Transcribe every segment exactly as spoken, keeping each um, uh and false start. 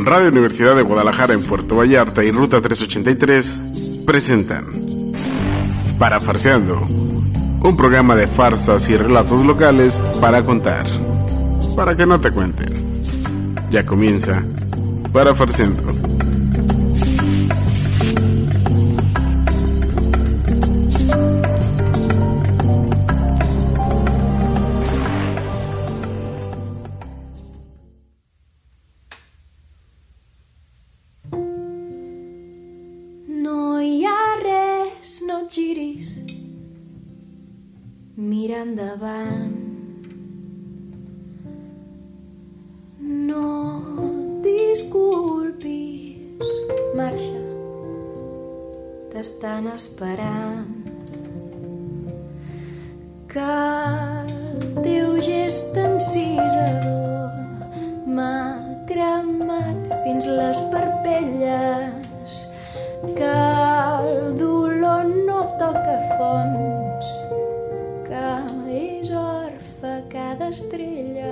Radio Universidad de Guadalajara en Puerto Vallarta y Ruta trescientos ochenta y tres presentan Parafarseando, un programa de farsas y relatos locales para contar, para que no te cuenten. Ya comienza Parafarseando. Mira endavant, no disculpis, marxa, t'estan esperant, que el teu gest encisador m'ha cremat fins les parpelles, que el dolor no toca fons, que és orfe cada estrella.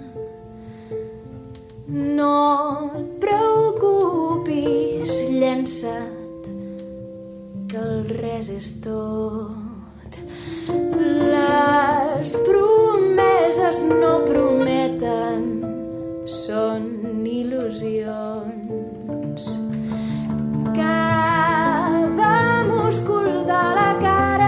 No et preocupis, llença't, que el res és tot. Les promeses no prometen, són il·lusions. Cada múscul de la cara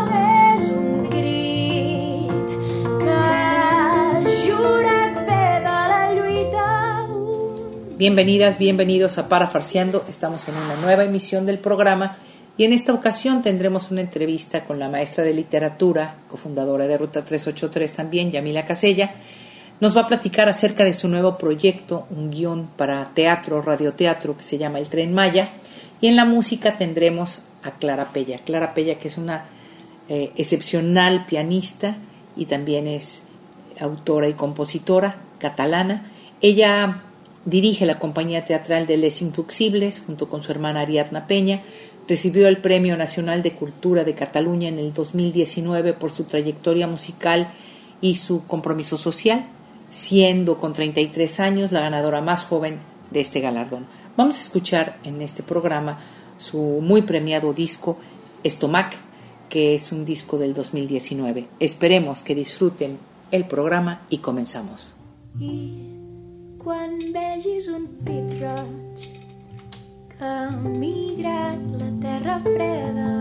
Bienvenidas, bienvenidos a Parafarseando. Estamos en una nueva emisión del programa y en esta ocasión tendremos una entrevista con la maestra de literatura, cofundadora de Ruta trescientos ochenta y tres también, Yamila Casella. Nos va a platicar acerca de su nuevo proyecto, un guión para teatro, radioteatro, que se llama El Tren Maya. Y en la música tendremos a Clara Pella. Clara Pella, que es una eh, excepcional pianista y también es autora y compositora catalana. Ella dirige la compañía teatral de Les Influxibles junto con su hermana Ariadna Peña. Recibió el Premio Nacional de Cultura de Cataluña en el dos mil diecinueve por su trayectoria musical y su compromiso social, siendo con treinta y tres años la ganadora más joven de este galardón. Vamos a escuchar en este programa su muy premiado disco Estomac, que es un disco del dos mil diecinueve. Esperemos que disfruten el programa y comenzamos. Quan vegis un pit roig que ha migrat la terra freda,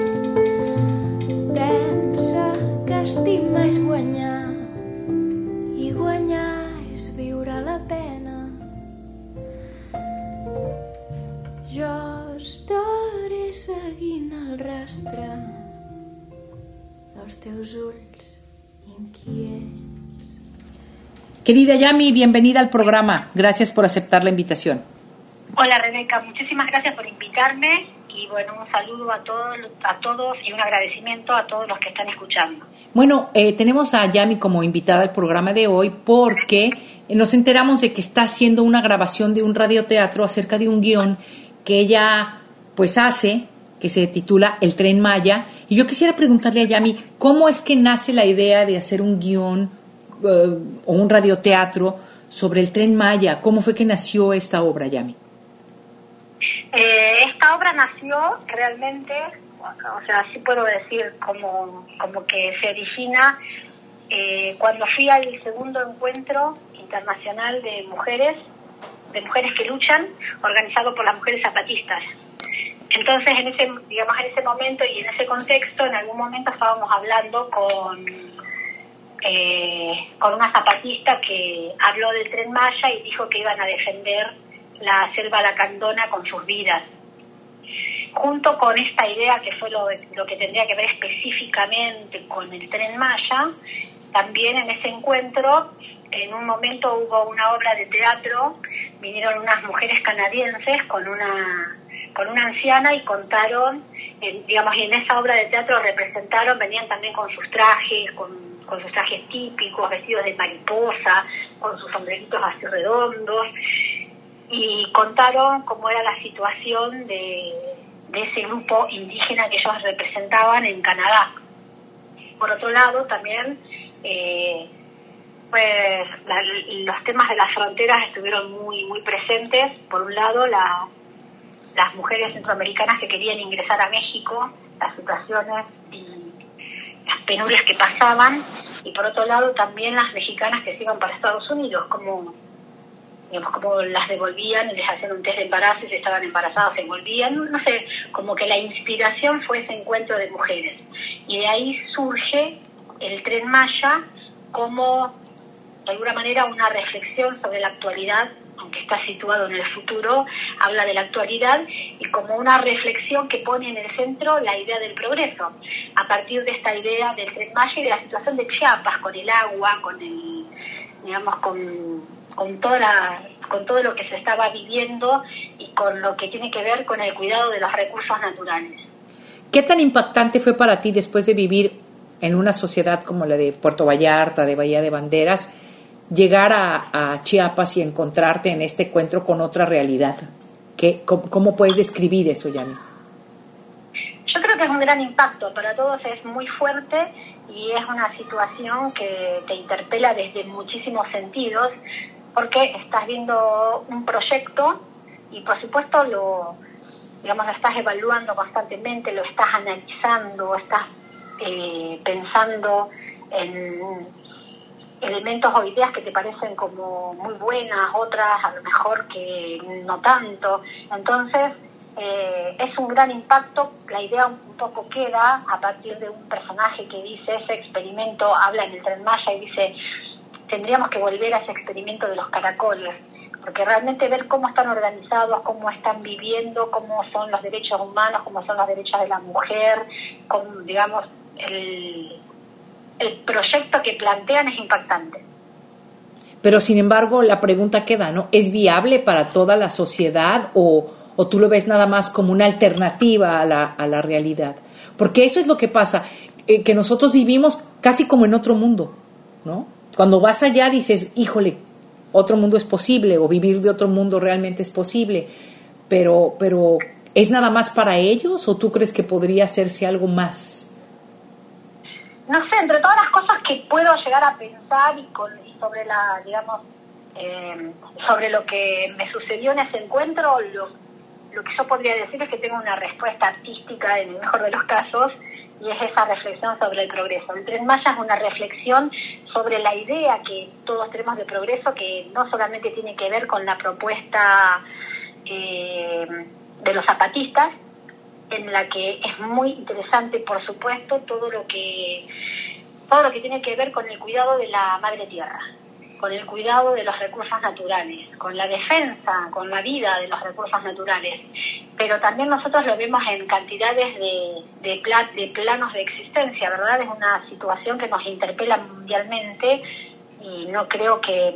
pensa que estimar és guanyar i guanyar és viure la pena. Jo estaré seguint el rastre dels teus ulls inquiets. Querida Yami, bienvenida al programa. Gracias por aceptar la invitación. Hola Rebeca, muchísimas gracias por invitarme y bueno, un saludo a todos, a todos y un agradecimiento a todos los que están escuchando. Bueno, eh, tenemos a Yami como invitada al programa de hoy porque nos enteramos de que está haciendo una grabación de un radioteatro acerca de un guión que ella pues hace, que se titula El Tren Maya. Y yo quisiera preguntarle a Yami, ¿cómo es que nace la idea de hacer un guión Uh, o un radioteatro sobre el Tren Maya? ¿Cómo fue que nació esta obra, Yami? Eh, esta obra nació realmente, o sea, sí puedo decir como, como que se origina eh, cuando fui al segundo encuentro internacional de mujeres, de mujeres que luchan, organizado por las mujeres zapatistas. Entonces, en ese, digamos, en ese momento y en ese contexto, en algún momento estábamos hablando con Eh, con una zapatista que habló del Tren Maya y dijo que iban a defender la selva lacandona con sus vidas. Junto con esta idea, que fue lo, lo que tendría que ver específicamente con el Tren Maya, también en ese encuentro, en un momento hubo una obra de teatro, vinieron unas mujeres canadienses con una, con una anciana y contaron, eh, digamos, y en esa obra de teatro representaron, venían también con sus trajes, con con sus trajes típicos, vestidos de mariposa, con sus sombreritos así redondos, y contaron cómo era la situación de, de ese grupo indígena que ellos representaban en Canadá. Por otro lado, también eh, pues la, los temas de las fronteras estuvieron muy muy presentes. Por un lado, la, las mujeres centroamericanas que querían ingresar a México, las situaciones y las penurias que pasaban, y por otro lado también las mexicanas que se iban para Estados Unidos, como digamos, como las devolvían y les hacían un test de embarazo y si estaban embarazadas se volvían, no sé, como que la inspiración fue ese encuentro de mujeres. Y de ahí surge el Tren Maya como, de alguna manera, una reflexión sobre la actualidad, aunque está situado en el futuro, habla de la actualidad y como una reflexión que pone en el centro la idea del progreso, a partir de esta idea del Tren Maya y de la situación de Chiapas, con el agua, con el, digamos, con con toda la, con todo lo que se estaba viviendo y con lo que tiene que ver con el cuidado de los recursos naturales. ¿Qué tan impactante fue para ti después de vivir en una sociedad como la de Puerto Vallarta, de Bahía de Banderas, llegar a, a Chiapas y encontrarte en este encuentro con otra realidad? ¿Qué, cómo, ¿Cómo puedes describir eso, Yami? Yo creo que es un gran impacto, para todos es muy fuerte y es una situación que te interpela desde muchísimos sentidos, porque estás viendo un proyecto y por supuesto lo, digamos, lo estás evaluando constantemente, lo estás analizando, estás eh, pensando en elementos o ideas que te parecen como muy buenas, otras a lo mejor que no tanto. Entonces eh, es un gran impacto. La idea un poco queda a partir de un personaje que dice, ese experimento, habla en el Tren Maya y dice, tendríamos que volver a ese experimento de los caracoles, porque realmente ver cómo están organizados, cómo están viviendo, cómo son los derechos humanos, cómo son los derechos de la mujer, cómo, digamos, el, el proyecto que plantean es impactante. Pero sin embargo la pregunta queda, ¿no? ¿Es viable para toda la sociedad o, o tú lo ves nada más como una alternativa a la, a la realidad? Porque eso es lo que pasa, eh, que nosotros vivimos casi como en otro mundo, ¿no? Cuando vas allá dices, híjole, otro mundo es posible, o vivir de otro mundo realmente es posible, pero, pero ¿es nada más para ellos o tú crees que podría hacerse algo más? No sé, entre todas las cosas que puedo llegar a pensar y, con, y sobre la, digamos, eh, sobre lo que me sucedió en ese encuentro, lo, lo que yo podría decir es que tengo una respuesta artística en el mejor de los casos, y es esa reflexión sobre el progreso. El Tren Maya es una reflexión sobre la idea que todos tenemos de progreso, que no solamente tiene que ver con la propuesta eh, de los zapatistas, en la que es muy interesante, por supuesto, todo lo que todo lo que tiene que ver con el cuidado de la madre tierra, con el cuidado de los recursos naturales, con la defensa, con la vida de los recursos naturales. Pero también nosotros lo vemos en cantidades de, de, pla, de planos de existencia, ¿verdad? Es una situación que nos interpela mundialmente y no creo que,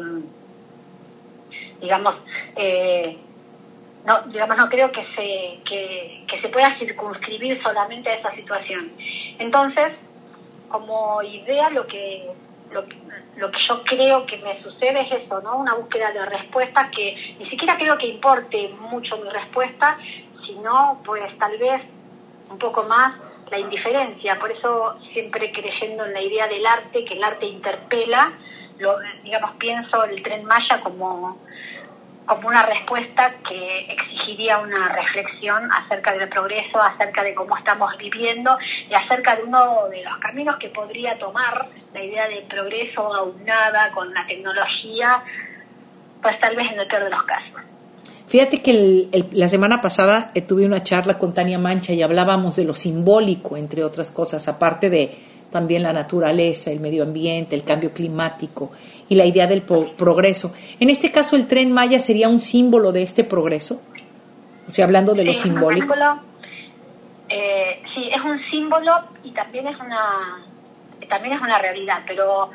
digamos, eh, no, digamos, no creo que se, que, que se pueda circunscribir solamente a esa situación. Entonces, como idea, lo que, lo, lo que yo creo que me sucede es eso, ¿no? Una búsqueda de respuestas que ni siquiera creo que importe mucho mi respuesta, sino pues tal vez un poco más la indiferencia. Por eso siempre creyendo en la idea del arte, que el arte interpela, lo, digamos, pienso el Tren Maya como, como una respuesta que exigiría una reflexión acerca del progreso, acerca de cómo estamos viviendo y acerca de uno de los caminos que podría tomar la idea del progreso aunada con la tecnología, pues tal vez en el peor de los casos. Fíjate que el, el, la semana pasada eh, tuve una charla con Tania Mancha y hablábamos de lo simbólico, entre otras cosas, aparte de también la naturaleza, el medio ambiente, el cambio climático y la idea del pro- progreso. En este caso, ¿el Tren Maya sería un símbolo de este progreso? O sea, hablando de lo sí, simbólico. Es un símbolo, eh, sí, es un símbolo y también es una también es una realidad, pero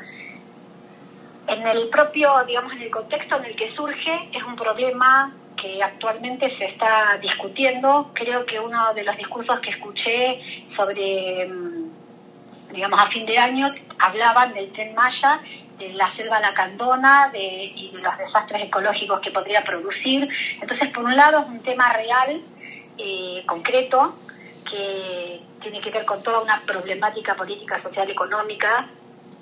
en el propio, digamos, en el contexto en el que surge, es un problema que actualmente se está discutiendo. Creo que uno de los discursos que escuché sobre, digamos, a fin de año, hablaban del Tren Maya, de la selva lacandona de, y de los desastres ecológicos que podría producir. Entonces, por un lado, es un tema real, eh, concreto, que tiene que ver con toda una problemática política, social, económica,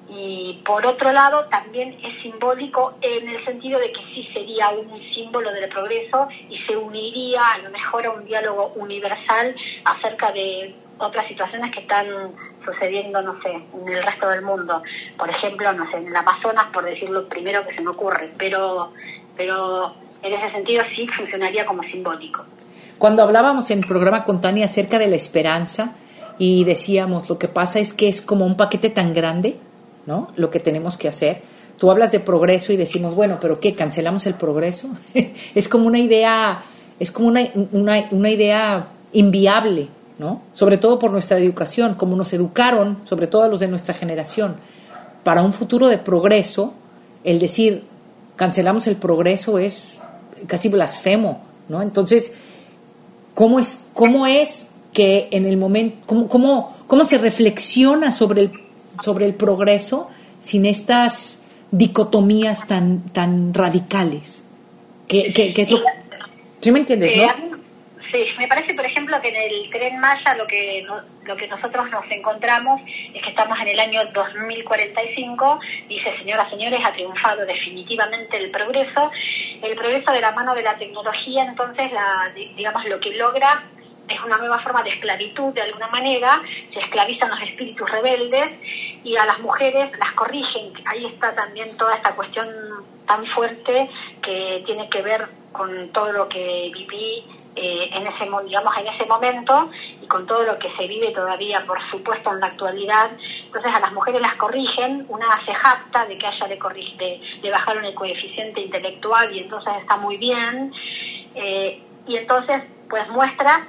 y por otro lado también es simbólico en el sentido de que sí sería un símbolo del progreso y se uniría a lo mejor a un diálogo universal acerca de otras situaciones que están sucediendo, no sé, en el resto del mundo. Por ejemplo, no sé, en el Amazonas, por decir lo primero que se me ocurre, pero, pero en ese sentido sí funcionaría como simbólico. Cuando hablábamos en el programa con Tania acerca de la esperanza y decíamos, lo que pasa es que es como un paquete tan grande, ¿no?, lo que tenemos que hacer. Tú hablas de progreso y decimos, bueno, ¿pero qué? ¿Cancelamos el progreso? Es como una idea, es como una, una, una idea inviable, ¿no? Sobre todo por nuestra educación, como nos educaron, sobre todo a los de nuestra generación, para un futuro de progreso. El decir cancelamos el progreso es casi blasfemo, ¿no? Entonces, ¿cómo es, cómo es que en el momento, cómo, cómo, cómo se reflexiona sobre el, sobre el progreso sin estas dicotomías tan, tan radicales? ¿Qué, qué, qué es lo, ¿sí me entiendes, no? Eh, Sí, me parece, por ejemplo, que en el Tren Maya lo que no, lo que nosotros nos encontramos es que estamos en el año dos mil cuarenta y cinco, dice, señoras, señores, ha triunfado definitivamente el progreso, el progreso de la mano de la tecnología. Entonces, la, digamos, lo que logra es una nueva forma de esclavitud, de alguna manera, se esclavizan los espíritus rebeldes y a las mujeres las corrigen. Ahí está también toda esta cuestión tan fuerte que tiene que ver con todo lo que viví eh, en ese digamos en ese momento y con todo lo que se vive todavía, por supuesto, en la actualidad. Entonces a las mujeres las corrigen, una se jacta de que a ella le, corrige, de, le bajaron el coeficiente intelectual y entonces está muy bien, eh, y entonces pues muestra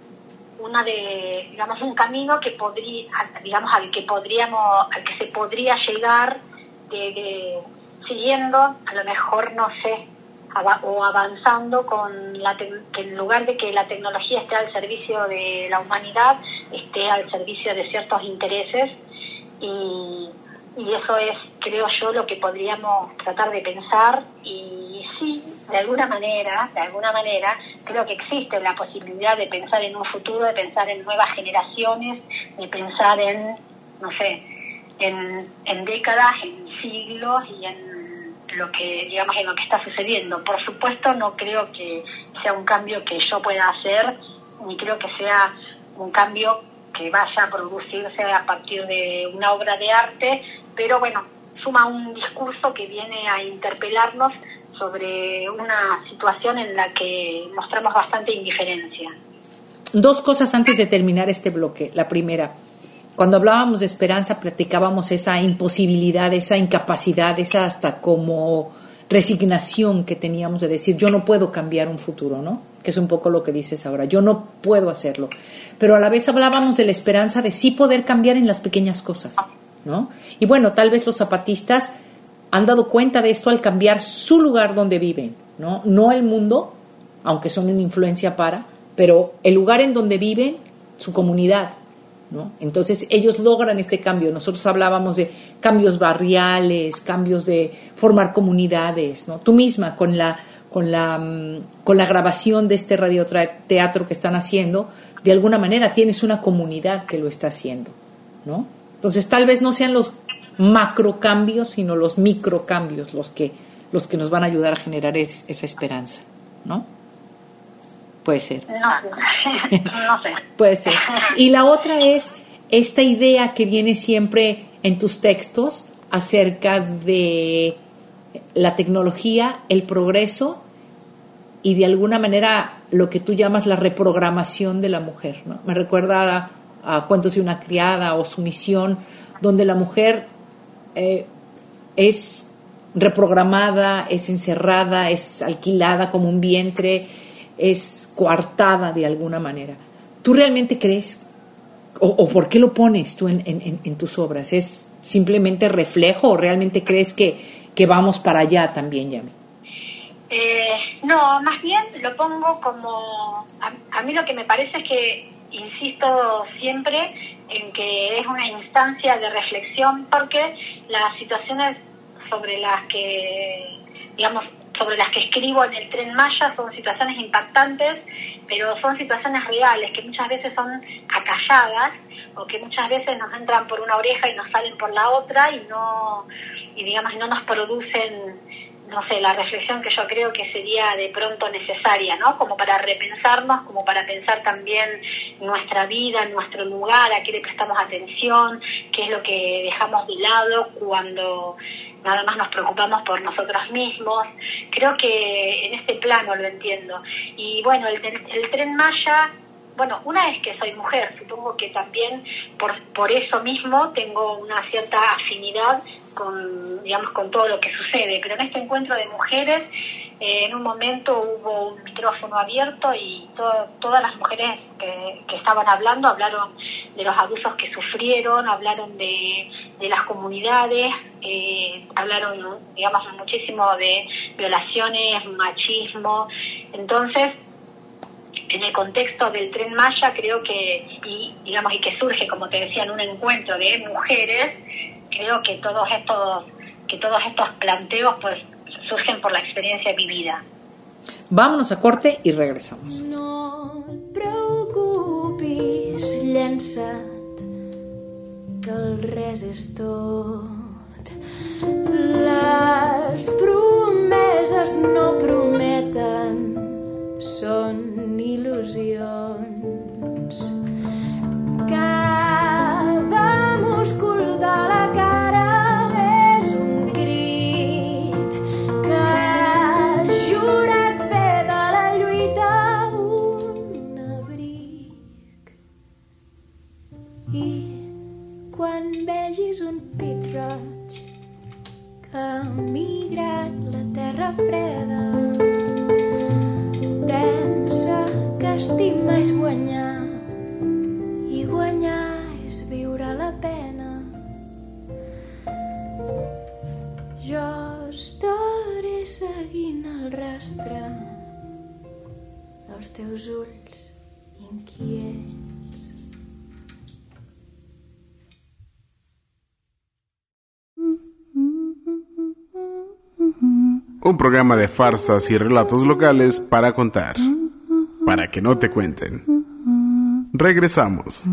una de, digamos, un camino que podría, digamos, al que podríamos, al que se podría llegar de, de, siguiendo, a lo mejor, no sé, o avanzando con la te- que en lugar de que la tecnología esté al servicio de la humanidad, esté al servicio de ciertos intereses, y, y eso es, creo yo, lo que podríamos tratar de pensar. Y sí, de alguna manera, de alguna manera, creo que existe la posibilidad de pensar en un futuro, de pensar en nuevas generaciones, de pensar en, no sé, en, en décadas, en siglos y en lo que, digamos, en lo que está sucediendo. Por supuesto, no creo que sea un cambio que yo pueda hacer, ni creo que sea un cambio que vaya a producirse a partir de una obra de arte, pero bueno, suma un discurso que viene a interpelarnos sobre una situación en la que mostramos bastante indiferencia. Dos cosas antes de terminar este bloque. La primera, cuando hablábamos de esperanza, platicábamos esa imposibilidad, esa incapacidad, esa hasta como resignación que teníamos de decir, yo no puedo cambiar un futuro, ¿no? Que es un poco lo que dices ahora, yo no puedo hacerlo. Pero a la vez hablábamos de la esperanza de sí poder cambiar en las pequeñas cosas, ¿no? Y bueno, tal vez los zapatistas han dado cuenta de esto al cambiar su lugar donde viven, ¿no? No el mundo, aunque son una influencia para, pero el lugar en donde viven, su comunidad, ¿no? Entonces ellos logran este cambio. Nosotros hablábamos de cambios barriales, cambios de formar comunidades, ¿no? Tú misma con la con la con la grabación de este radioteatro que están haciendo, de alguna manera tienes una comunidad que lo está haciendo, ¿no? Entonces tal vez no sean los macro cambios, sino los micro cambios los que los que nos van a ayudar a generar es, esa esperanza, ¿no? Puede ser. No, no sé. Puede ser. Y la otra es esta idea que viene siempre en tus textos acerca de la tecnología, el progreso y de alguna manera lo que tú llamas la reprogramación de la mujer, ¿no? Me recuerda a, a Cuentos de una criada o Sumisión, donde la mujer eh, es reprogramada, es encerrada, es alquilada como un vientre, es coartada de alguna manera. ¿Tú realmente crees, o, o por qué lo pones tú en, en, en tus obras? ¿Es simplemente reflejo o realmente crees que, que vamos para allá también, Yami? Eh, no, más bien lo pongo como... A, a mí lo que me parece es que, insisto siempre, en que es una instancia de reflexión, porque las situaciones sobre las que, digamos, sobre las que escribo en el Tren Maya son situaciones impactantes, pero son situaciones reales que muchas veces son acalladas o que muchas veces nos entran por una oreja y nos salen por la otra y no, y digamos, no nos producen, no sé, la reflexión que yo creo que sería de pronto necesaria, ¿no? Como para repensarnos, como para pensar también nuestra vida, nuestro lugar, a qué le prestamos atención, qué es lo que dejamos de lado cuando nada más nos preocupamos por nosotros mismos. Creo que en este plano lo entiendo. Y bueno, el, el Tren Maya, bueno, una es que soy mujer, supongo que también por, por eso mismo tengo una cierta afinidad con, digamos, con todo lo que sucede, pero en este encuentro de mujeres, eh, en un momento hubo un micrófono abierto y to, todas las mujeres que, que estaban hablando, hablaron de los abusos que sufrieron, hablaron de, de las comunidades, eh, hablaron, digamos, muchísimo de violaciones, machismo. Entonces, en el contexto del Tren Maya, creo que, y digamos, y que surge, como te decía, en un encuentro de mujeres, creo que todos estos, que todos estos planteos, pues, surgen por la experiencia vivida. Vámonos a corte y regresamos. No et preocupis, llença't, que el res és tot. Les promeses no prometen, són il·lusions. Cada múscul de la cara és un crit que ha jurat fer de la lluita un abric. I quan vegis un pit roig que ha migrat la terra freda, pensa que estimar és guanyar i guanyar és viure la pena. Jo estaré seguint el rastre dels teus ulls inquiets. Un programa de farsas y relatos locales para contar, para que no te cuenten. Regresamos.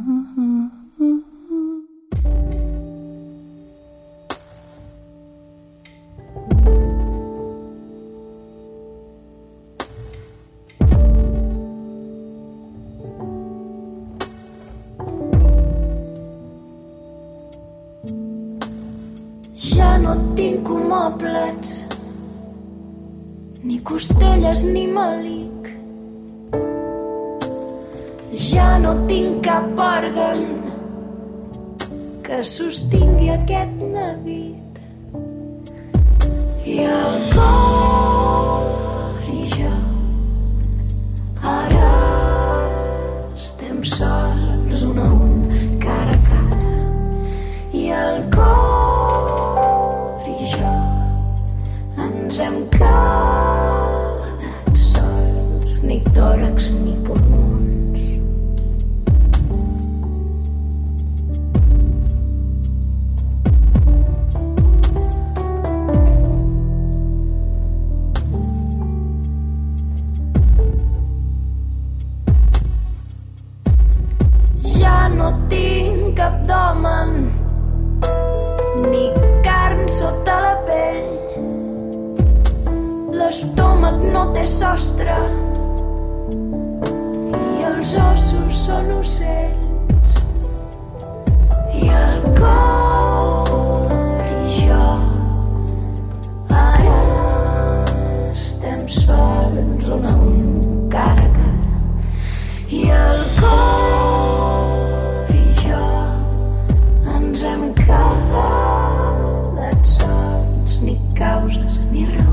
Ja no tinc mobles, ni costelles ni malic. Ja no tinc cap òrgan que sostingui aquest neguit. I el cor i jo ara estem sols un a un, cara a cara. I el cor i jo ens hem quedat sols, ni tòrax ni pulmons. Ja no tinc abdomen ni carn sota la pell. L'estómac no té sostre i els ossos són ocells. I el cor i jo ara estem sols un a un, cara a cara. I el cor i jo ens hem quedat sols, ni causes ni raons.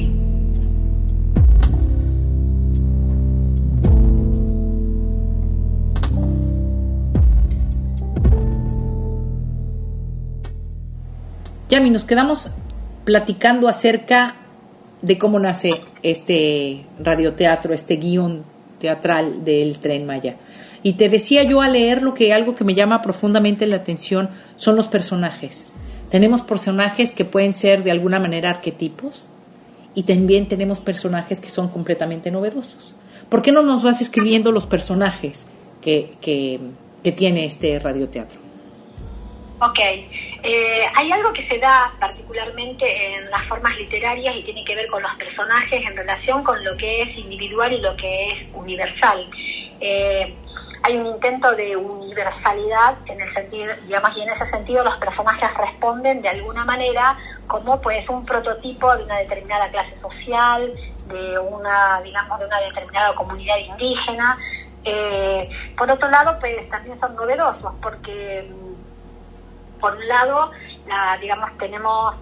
Yami, nos quedamos platicando acerca de cómo nace este radioteatro, este guión teatral del Tren Maya. Y te decía yo al leerlo que algo que me llama profundamente la atención son los personajes. Tenemos personajes que pueden ser de alguna manera arquetipos y también tenemos personajes que son completamente novedosos. ¿Por qué no nos vas escribiendo los personajes que, que, que tiene este radioteatro. Ok, eh, hay algo que se da particularmente en las formas literarias y tiene que ver con los personajes en relación con lo que es individual y lo que es universal. Eh, hay un intento de universalidad en el sentido, digamos, y en ese sentido los personajes responden de alguna manera como pues un prototipo de una determinada clase social, de una, digamos, de una determinada comunidad indígena. Eh, por otro lado, pues también son novedosos porque por un lado, la, digamos, tenemos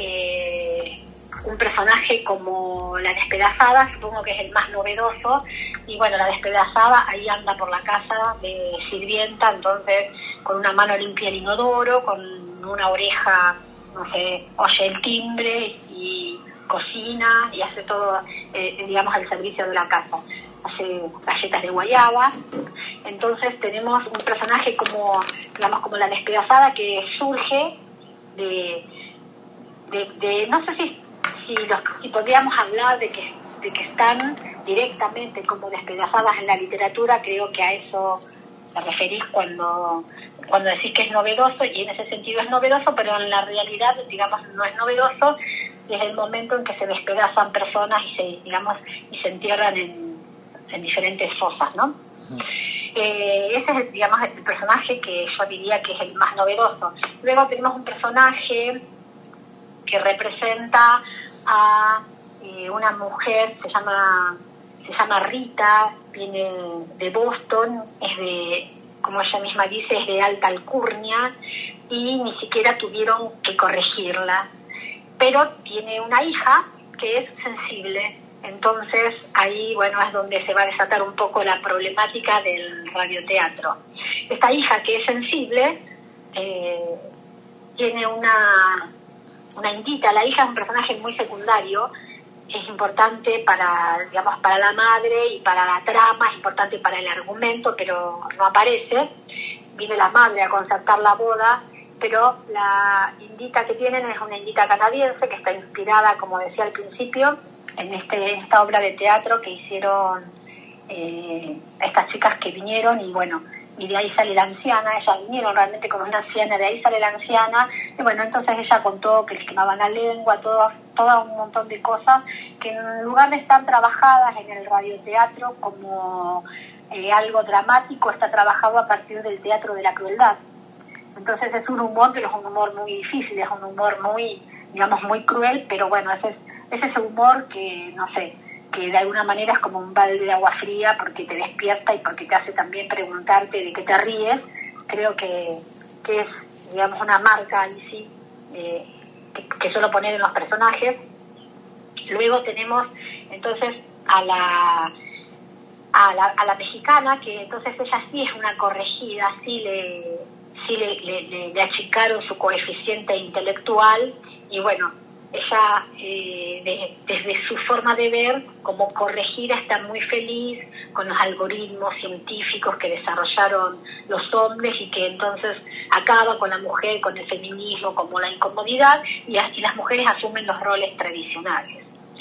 eh, un personaje como la despedazada, supongo que es el más novedoso, y bueno, la despedazada ahí anda por la casa de sirvienta, entonces con una mano limpia el inodoro, con una oreja, no sé, oye el timbre y cocina y hace todo, eh, digamos, al servicio de la casa. Hace galletas de guayaba. Entonces tenemos un personaje como, digamos, como la despedazada que surge de, de, de no sé si si, los, si podríamos hablar de que de que están directamente como despedazadas en la literatura. Creo que a eso te referís cuando cuando decís que es novedoso, y en ese sentido es novedoso, pero en la realidad, digamos, no es novedoso desde el momento en que se despedazan personas y se, digamos, y se entierran en, en diferentes fosas, ¿no? Uh-huh. Eh, ese es, digamos, el personaje que yo diría que es el más novedoso. Luego tenemos un personaje que representa a eh, una mujer, se llama se llama Rita, viene de Boston, es de, como ella misma dice, es de alta alcurnia y ni siquiera tuvieron que corregirla, pero tiene una hija que es sensible. Entonces ahí, bueno, es donde se va a desatar un poco la problemática del radioteatro. Esta hija que es sensible eh, tiene una, una indita. La hija es un personaje muy secundario, es importante para, digamos, para la madre y para la trama, es importante para el argumento, pero no aparece. Viene la madre a concertar la boda, pero la indita que tienen es una indita canadiense que está inspirada, como decía al principio, en, este, en esta obra de teatro que hicieron eh, estas chicas que vinieron, y bueno, y de ahí sale la anciana. Ellas vinieron realmente como una anciana, de ahí sale la anciana, y bueno, entonces ella contó que les quemaban la lengua, todo, todo un montón de cosas que en lugar de estar trabajadas en el radioteatro como eh, algo dramático, está trabajado a partir del teatro de la crueldad. Entonces es un humor, pero es un humor muy difícil, es un humor muy, digamos, muy cruel, pero bueno, ese es, es ese humor que, no sé, que de alguna manera es como un balde de agua fría porque te despierta y porque te hace también preguntarte de qué te ríes. Creo que, que es, digamos, una marca ahí sí, eh, que, que suelo poner en los personajes. Luego tenemos entonces a la, a la a la mexicana, que entonces ella sí es una corregida, sí le, sí le, le, le, le achicaron su coeficiente intelectual, y bueno, ella eh, de, desde su forma de ver como corregida está muy feliz con los algoritmos científicos que desarrollaron los hombres, y que entonces acaba con la mujer, con el feminismo como la incomodidad, y, y las mujeres asumen los roles tradicionales.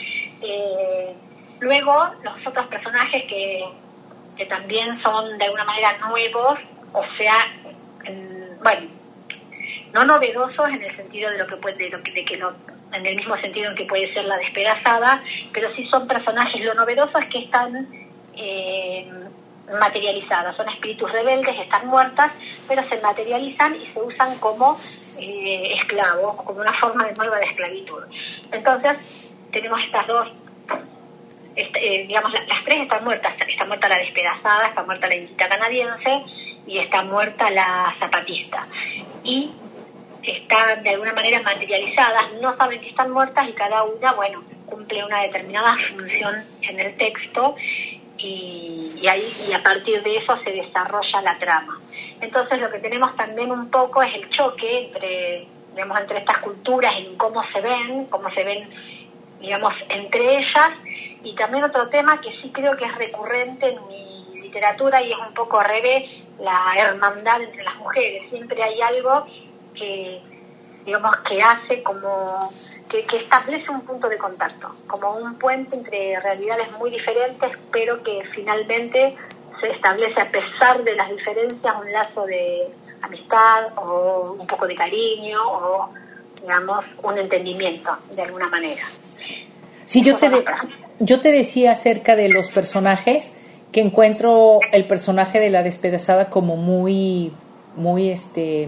Eh, luego los otros personajes que, que también son de alguna manera nuevos, o sea, en, bueno, no novedosos en el sentido de lo que puede, de, lo que, de que no, en el mismo sentido en que puede ser la despedazada, pero sí son personajes. Lo novedoso es que están eh, materializadas, son espíritus rebeldes, están muertas, pero se materializan y se usan como eh, esclavos, como una forma de nueva de esclavitud. Entonces tenemos estas dos, este, eh, digamos, las, las tres están muertas. Está muerta la despedazada, está muerta la indita canadiense y está muerta la zapatista. Y están de alguna manera materializadas, no saben que están muertas, y cada una, bueno, cumple una determinada función en el texto, y, y ahí y a partir de eso se desarrolla la trama. Entonces lo que tenemos también un poco es el choque entre, digamos, entre estas culturas, en cómo se ven, cómo se ven, digamos, entre ellas, y también otro tema que sí creo que es recurrente en mi literatura, y es un poco al revés, la hermandad entre las mujeres. Siempre hay algo que, digamos, que hace como que, que establece un punto de contacto, como un puente entre realidades muy diferentes, pero que finalmente se establece, a pesar de las diferencias, un lazo de amistad o un poco de cariño o, digamos, un entendimiento de alguna manera. Sí, yo te, de, yo te decía acerca de los personajes, que encuentro el personaje de la despedazada como muy, muy, este,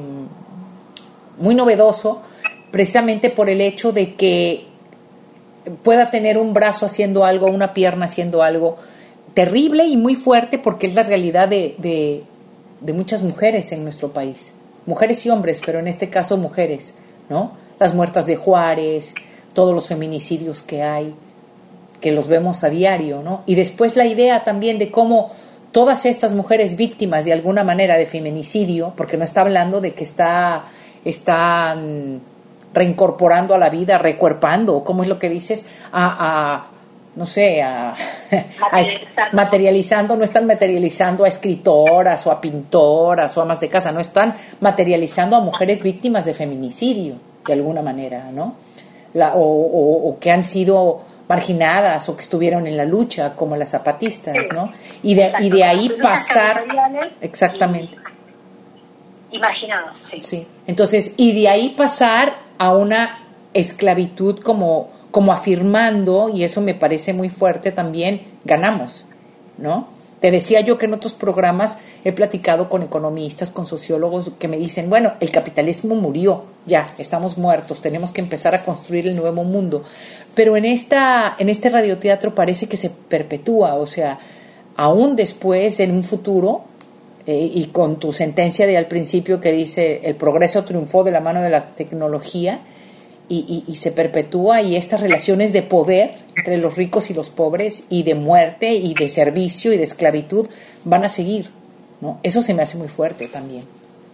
muy novedoso, precisamente por el hecho de que pueda tener un brazo haciendo algo, una pierna haciendo algo terrible y muy fuerte, porque es la realidad de, de, de muchas mujeres en nuestro país, mujeres y hombres, pero en este caso mujeres, ¿no? Las muertas de Juárez, todos los feminicidios que hay, que los vemos a diario, ¿no? Y después la idea también de cómo todas estas mujeres víctimas de alguna manera de feminicidio, porque no está hablando de que está están reincorporando a la vida, recuerpando, ¿cómo es lo que dices? A, a no sé, a, materializando. a materializando, no están materializando a escritoras o a pintoras o amas de casa, no están materializando a mujeres víctimas de feminicidio, de alguna manera, ¿no? La, o, o, o que han sido marginadas o que estuvieron en la lucha, como las zapatistas, sí, ¿no? Y de, y de ahí pasar... Exactamente. Y, marginados, sí. Sí. Entonces, y de ahí pasar a una esclavitud como, como afirmando, y eso me parece muy fuerte también, ganamos, ¿no? Te decía yo que en otros programas he platicado con economistas, con sociólogos que me dicen, bueno, el capitalismo murió, ya, estamos muertos, tenemos que empezar a construir el nuevo mundo. Pero en esta en este radioteatro parece que se perpetúa, o sea, aún después, en un futuro, eh, y con tu sentencia de al principio que dice el progreso triunfó de la mano de la tecnología, y, y, y se perpetúa, y estas relaciones de poder entre los ricos y los pobres, y de muerte, y de servicio, y de esclavitud, van a seguir, ¿no? Eso se me hace muy fuerte también.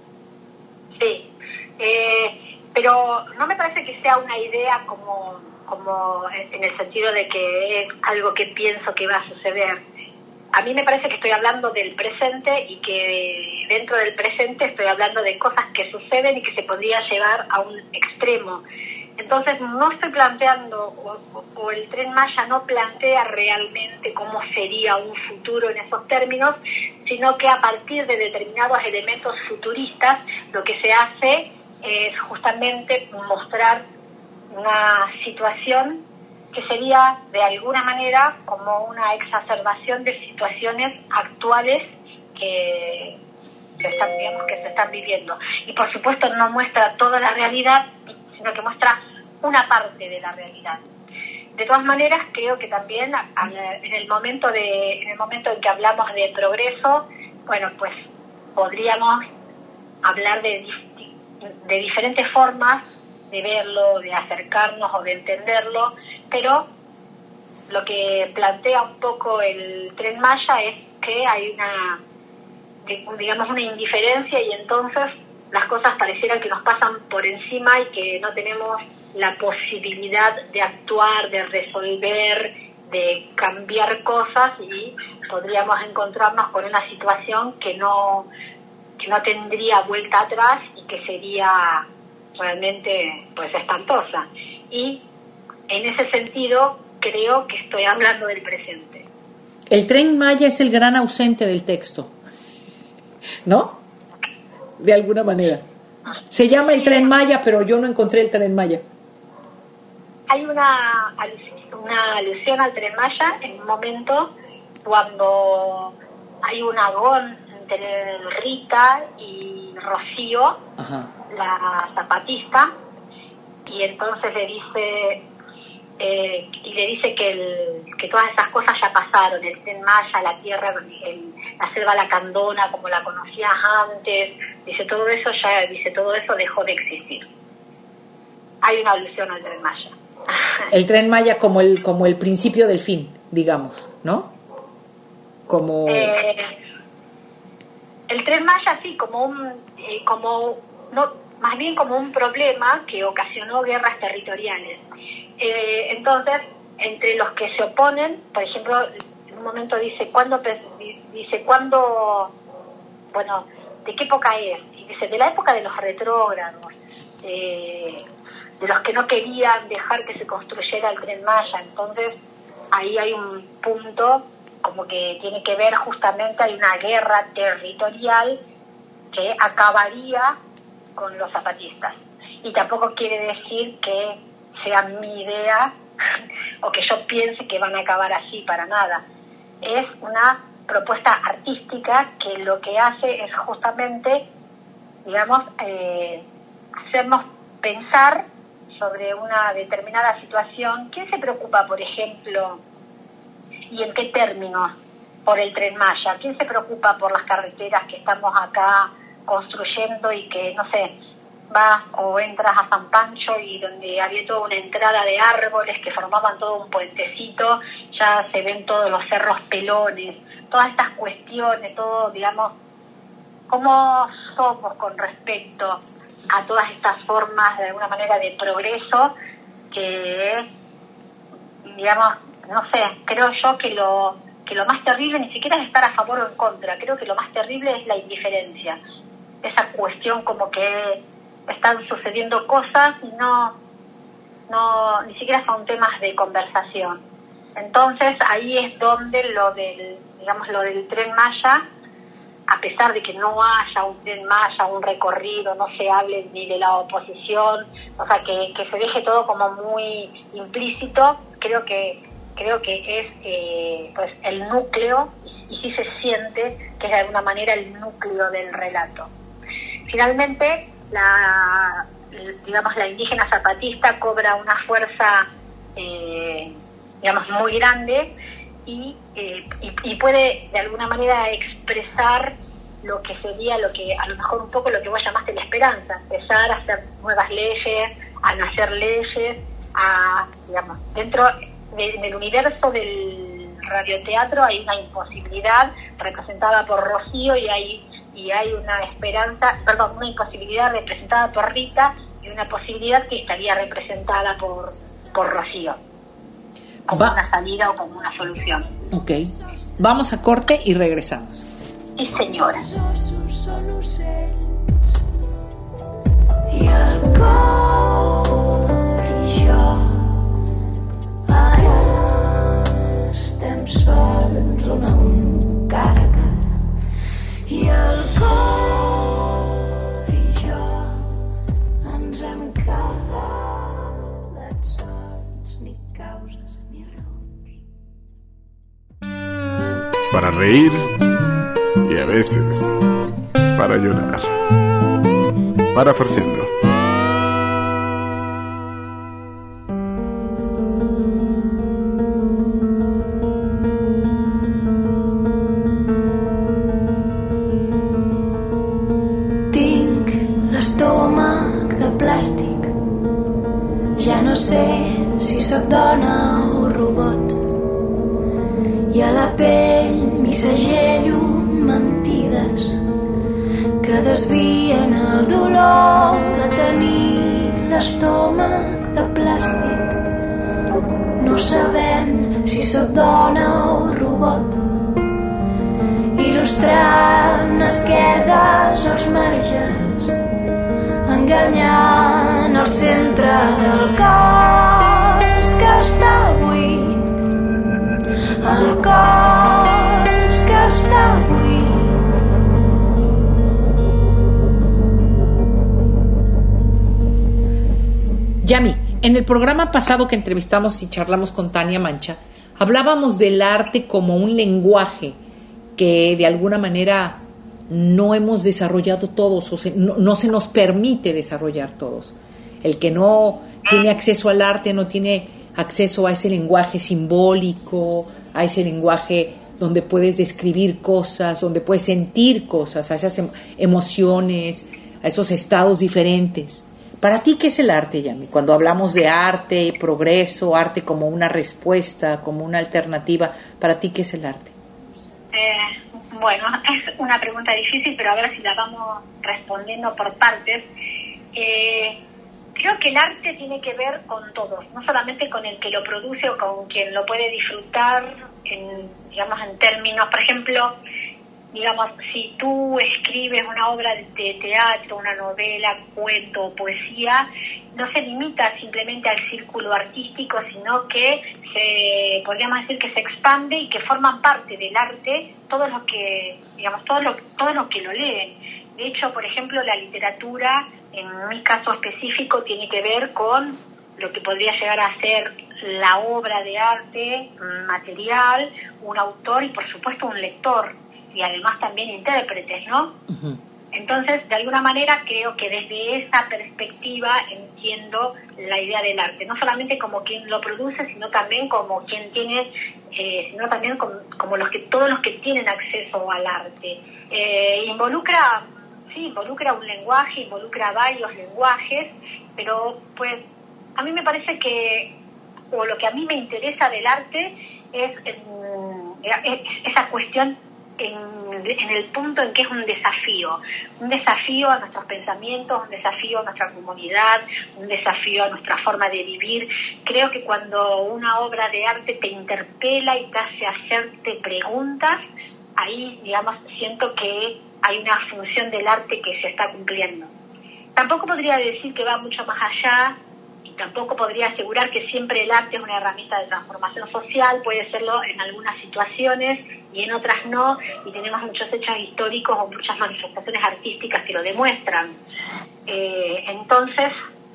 Sí, eh, pero no me parece que sea una idea como... como en el sentido de que es algo que pienso que va a suceder. A mí me parece que estoy hablando del presente y que dentro del presente estoy hablando de cosas que suceden y que se podría llevar a un extremo. Entonces no estoy planteando, o, o, o el Tren Maya no plantea realmente cómo sería un futuro en esos términos, sino que a partir de determinados elementos futuristas lo que se hace es justamente mostrar una situación que sería de alguna manera como una exacerbación de situaciones actuales que se están, digamos, que se están viviendo. Y por supuesto no muestra toda la realidad, sino que muestra una parte de la realidad. De todas maneras, creo que también en el momento de, en el momento en que hablamos de progreso, bueno, pues podríamos hablar de, de diferentes formas de verlo, de acercarnos o de entenderlo, pero lo que plantea un poco el Tren Maya es que hay una, digamos, una indiferencia, y entonces las cosas parecieran que nos pasan por encima y que no tenemos la posibilidad de actuar, de resolver, de cambiar cosas, y podríamos encontrarnos con una situación que no, que no tendría vuelta atrás y que sería realmente pues espantosa. Y en ese sentido creo que estoy hablando del presente. El Tren Maya es el gran ausente del texto, ¿no? De alguna manera. Se llama el Tren Maya, pero yo no encontré el Tren Maya. Hay una, una alusión al Tren Maya en un momento cuando hay un agón entre Rita y Rocío, ajá, la zapatista, y entonces le dice eh, y le dice que el, que todas esas cosas ya pasaron, el Tren Maya, la tierra, el, la selva lacandona como la conocías antes, dice todo eso ya, dice todo eso dejó de existir. Hay una alusión al Tren Maya. El Tren Maya como el como el principio del fin, digamos, ¿no? Como eh, el Tren Maya sí, como un eh, como no más bien como un problema que ocasionó guerras territoriales. Eh, entonces, entre los que se oponen, por ejemplo, en un momento dice, ¿cuándo, dice, ¿cuándo, bueno, de qué época es? Y dice, de la época de los retrógrados, eh, de los que no querían dejar que se construyera el Tren Maya. Entonces, ahí hay un punto como que tiene que ver justamente, hay una guerra territorial que acabaría con los zapatistas. Y tampoco quiere decir que sea mi idea o que yo piense que van a acabar así, para nada. Es una propuesta artística que lo que hace es justamente, digamos, eh, hacernos pensar sobre una determinada situación. ¿Quién se preocupa, por ejemplo, y en qué términos, por el Tren Maya? ¿Quién se preocupa por las carreteras que estamos acá construyendo y que, no sé, vas o entras a San Pancho y donde había toda una entrada de árboles que formaban todo un puentecito, ya se ven todos los cerros pelones, todas estas cuestiones, todo, digamos, cómo somos con respecto a todas estas formas, de alguna manera, de progreso, que, digamos, no sé, creo yo que lo que lo más terrible ni siquiera es estar a favor o en contra, creo que lo más terrible es la indiferencia, esa cuestión como que están sucediendo cosas y no, no ni siquiera son temas de conversación. Entonces ahí es donde lo del, digamos, lo del Tren Maya, a pesar de que no haya un Tren Maya, un recorrido, no se hable ni de la oposición, o sea, que, que se deje todo como muy implícito, creo que creo que es eh, pues el núcleo, y sí se siente que es de alguna manera el núcleo del relato. Finalmente, la digamos la indígena zapatista cobra una fuerza eh, digamos muy grande y, eh, y, y puede de alguna manera expresar lo que sería, lo que a lo mejor un poco lo que vos llamaste la esperanza, empezar a hacer nuevas leyes, a nacer leyes, a, digamos, dentro de, del universo del radioteatro hay una imposibilidad representada por Rocío y hay y hay una esperanza, perdón, una imposibilidad representada por Rita y una posibilidad que estaría representada por, por Rocío, como Va. una salida o como una solución. Ok, vamos a corte y regresamos. Sí, señora. I el cor i jo ara estem sols un a un, cara a cara. I el cor i jo ens hem quedat sols, ni causes ni raons. Para reír y a veces para llorar. Parafarsiendo. Tinc l'estómac de plàstic. Ja no sé si sóc dona o robot. I a la pell m'hi segello mentides que desvien el dolor de tenir l'estómac de plàstic, no sabent si sóc dona o robot, il·lustrant esquerdes o els marges, enganyant el centre del cos que està buit, el cos que està buit. Yami, en el programa pasado que entrevistamos y charlamos con Tania Mancha, hablábamos del arte como un lenguaje que de alguna manera no hemos desarrollado todos, o se, no, no se nos permite desarrollar todos. El que no tiene acceso al arte no tiene acceso a ese lenguaje simbólico, a ese lenguaje donde puedes describir cosas, donde puedes sentir cosas, a esas emociones, a esos estados diferentes. ¿Para ti qué es el arte, Yami? Cuando hablamos de arte, progreso, arte como una respuesta, como una alternativa, ¿para ti qué es el arte? Eh, bueno, es una pregunta difícil, pero a ver si la vamos respondiendo por partes. Eh, creo que el arte tiene que ver con todos, no solamente con el que lo produce o con quien lo puede disfrutar, en, digamos, en términos, por ejemplo, digamos, si tú escribes una obra de teatro, una novela, cuento o poesía, no se limita simplemente al círculo artístico, sino que se, podríamos decir que se expande y que forman parte del arte todos los que, digamos, todos los, todos los que lo leen. De hecho, por ejemplo, la literatura, en mi caso específico, tiene que ver con lo que podría llegar a ser la obra de arte material, un autor y, por supuesto, un lector, y además también intérpretes, ¿no? Uh-huh. Entonces, de alguna manera, creo que desde esa perspectiva entiendo la idea del arte, no solamente como quien lo produce, sino también como quien tiene, eh, sino también como, como los que todos los que tienen acceso al arte. Eh, involucra, sí, involucra un lenguaje, involucra varios lenguajes, pero pues a mí me parece que, o lo que a mí me interesa del arte es, es, es esa cuestión En, en el punto en que es un desafío, un desafío a nuestros pensamientos, un desafío a nuestra comunidad, un desafío a nuestra forma de vivir. Creo que cuando una obra de arte te interpela y te hace hacerte preguntas, ahí, digamos, siento que hay una función del arte que se está cumpliendo. Tampoco podría decir que va mucho más allá, y tampoco podría asegurar que siempre el arte es una herramienta de transformación social. Puede serlo en algunas situaciones y en otras no, y tenemos muchos hechos históricos o muchas manifestaciones artísticas que lo demuestran. Eh, entonces,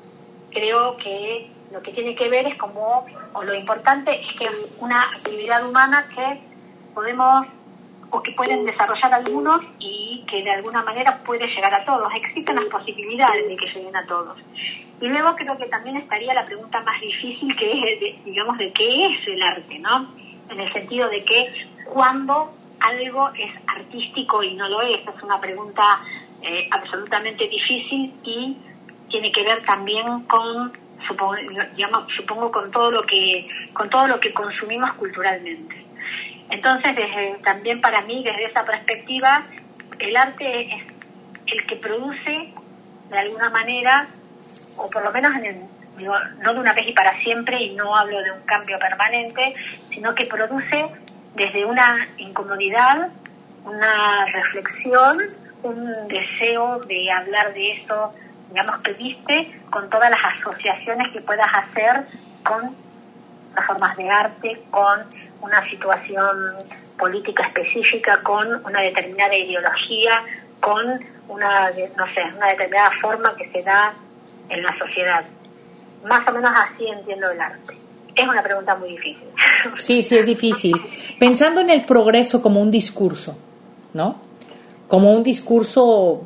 creo que lo que tiene que ver es como, o lo importante es que es una actividad humana que podemos, o que pueden desarrollar algunos y que de alguna manera puede llegar a todos. Existen las posibilidades de que lleguen a todos. Y luego creo que también estaría la pregunta más difícil, que es, de, digamos, de qué es el arte, ¿no? En el sentido de que cuando algo es artístico y no lo es, es una pregunta eh, absolutamente difícil y tiene que ver también con, supongo, digamos, supongo con todo lo que con todo lo que consumimos culturalmente. Entonces, desde, también para mí, desde esa perspectiva, el arte es el que produce, de alguna manera, o por lo menos en el, digo, no de una vez y para siempre, y no hablo de un cambio permanente, sino que produce desde una incomodidad, una reflexión, un deseo de hablar de eso, digamos, que viste, con todas las asociaciones que puedas hacer con las formas de arte, con una situación política específica, con una determinada ideología, con una, no sé, una determinada forma que se da en la sociedad. Más o menos así entiendo el arte. Es una pregunta muy difícil. Sí, sí, es difícil. Pensando en el progreso como un discurso, ¿no? Como un discurso,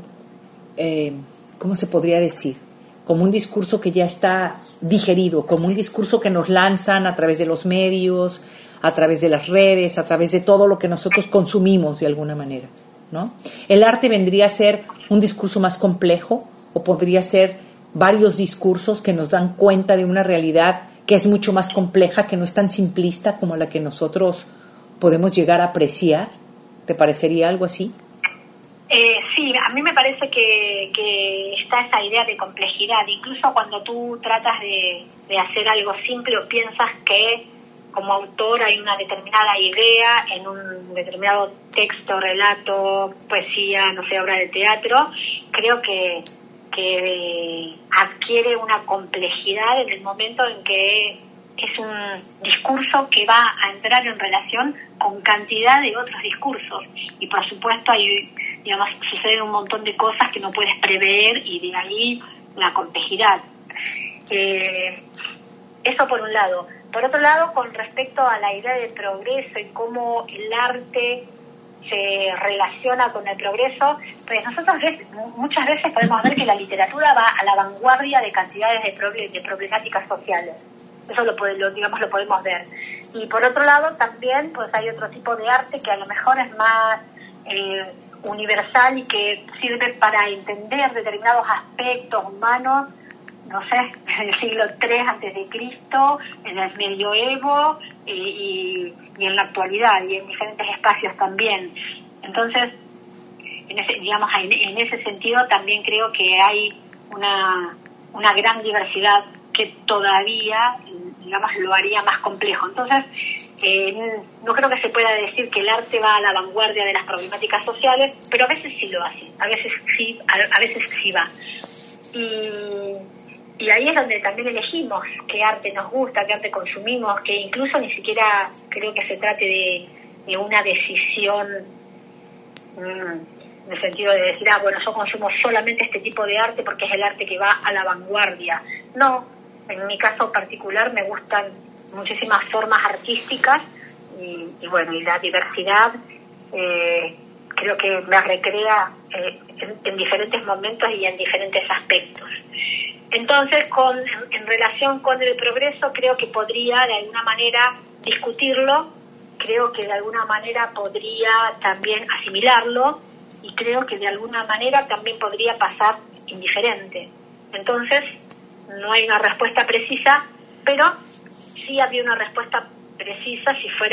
eh, ¿cómo se podría decir? Como un discurso que ya está digerido, como un discurso que nos lanzan a través de los medios, a través de las redes, a través de todo lo que nosotros consumimos de alguna manera, ¿no? ¿El arte vendría a ser un discurso más complejo o podría ser varios discursos que nos dan cuenta de una realidad que es mucho más compleja, que no es tan simplista como la que nosotros podemos llegar a apreciar? ¿Te parecería algo así? Eh, sí, a mí me parece que, que está esa idea de complejidad. Incluso cuando tú tratas de, de hacer algo simple o piensas que como autor hay una determinada idea en un determinado texto, relato, poesía, no sé, obra de teatro, creo que que adquiere una complejidad en el momento en que es un discurso que va a entrar en relación con cantidad de otros discursos, y por supuesto hay, digamos, suceden un montón de cosas que no puedes prever, y de ahí la complejidad. Eh, eso por un lado. Por otro lado, con respecto a la idea de progreso y cómo el arte se relaciona con el progreso, pues nosotros muchas veces podemos ver que la literatura va a la vanguardia de cantidades de, problem- de problemáticas sociales. Eso lo, lo digamos lo podemos ver. Y por otro lado también pues hay otro tipo de arte que a lo mejor es más eh, universal y que sirve para entender determinados aspectos humanos, no sé, en el siglo tres antes de Cristo, en el medioevo y, y, y en la actualidad y en diferentes espacios también. Entonces, en ese, digamos, en, en ese sentido también creo que hay una, una gran diversidad que todavía, digamos, lo haría más complejo. Entonces, Eh, no creo que se pueda decir que el arte va a la vanguardia de las problemáticas sociales, pero a veces sí lo hace, a veces sí, a, a veces sí va. Y, y ahí es donde también elegimos qué arte nos gusta, qué arte consumimos, que incluso ni siquiera creo que se trate de, de una decisión mmm, en el sentido de decir, ah, bueno, yo consumo solamente este tipo de arte porque es el arte que va a la vanguardia. No, en mi caso particular me gustan muchísimas formas artísticas y, y bueno, y la diversidad eh, creo que me recrea eh, en, en diferentes momentos y en diferentes aspectos. Entonces, con, en, en relación con el progreso, creo que podría de alguna manera discutirlo, creo que de alguna manera podría también asimilarlo y creo que de alguna manera también podría pasar indiferente. Entonces, no hay una respuesta precisa, pero sí había una respuesta precisa si fuera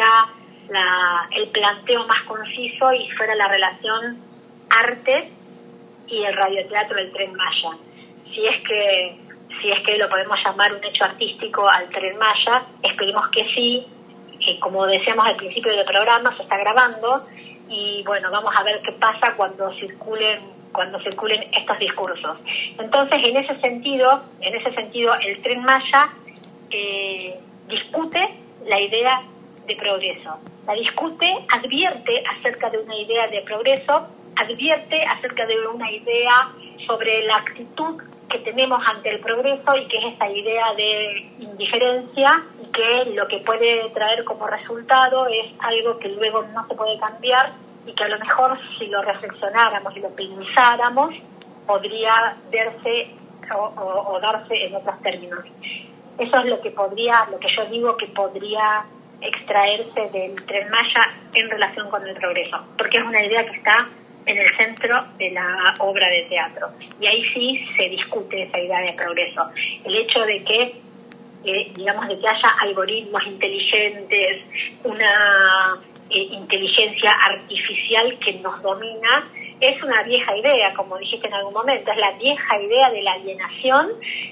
la, el planteo más conciso y fuera la relación arte y el radioteatro del Tren Maya. Si es que si es que lo podemos llamar un hecho artístico al Tren Maya, esperemos que sí, que como decíamos al principio del programa, se está grabando y bueno, vamos a ver qué pasa cuando circulen cuando circulen estos discursos. Entonces, en ese sentido, en ese sentido, el Tren Maya eh, discute la idea de progreso. La discute, advierte acerca de una idea de progreso, advierte acerca de una idea sobre la actitud que tenemos ante el progreso y que es esa idea de indiferencia y que lo que puede traer como resultado es algo que luego no se puede cambiar y que a lo mejor si lo reflexionáramos y lo pensáramos podría verse o, o, o darse en otros términos. Eso es lo que podría, lo que yo digo que podría extraerse del Tren Maya en relación con el progreso, porque es una idea que está en el centro de la obra de teatro y ahí sí se discute esa idea de progreso. El hecho de que eh, digamos de que haya algoritmos inteligentes, una eh, inteligencia artificial que nos domina, es una vieja idea, como dijiste en algún momento, es la vieja idea de la alienación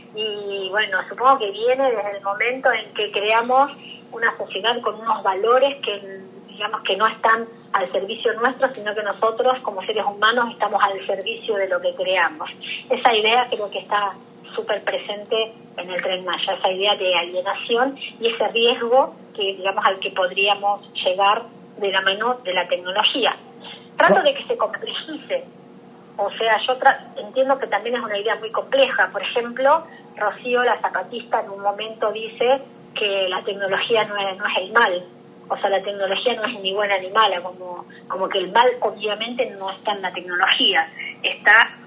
y bueno, supongo que viene desde el momento en que creamos una sociedad con unos valores que digamos que no están al servicio nuestro, sino que nosotros como seres humanos estamos al servicio de lo que creamos. Esa idea creo que está súper presente en el Tren Maya, esa idea de alienación y ese riesgo que digamos al que podríamos llegar de la mano de la tecnología. Trato de que se complejice, o sea, yo tra- entiendo que también es una idea muy compleja. Por ejemplo, Rocío, la zapatista, en un momento dice que la tecnología no es, no es el mal, o sea, la tecnología no es ni buena ni mala, como, como que el mal obviamente no está en la tecnología, está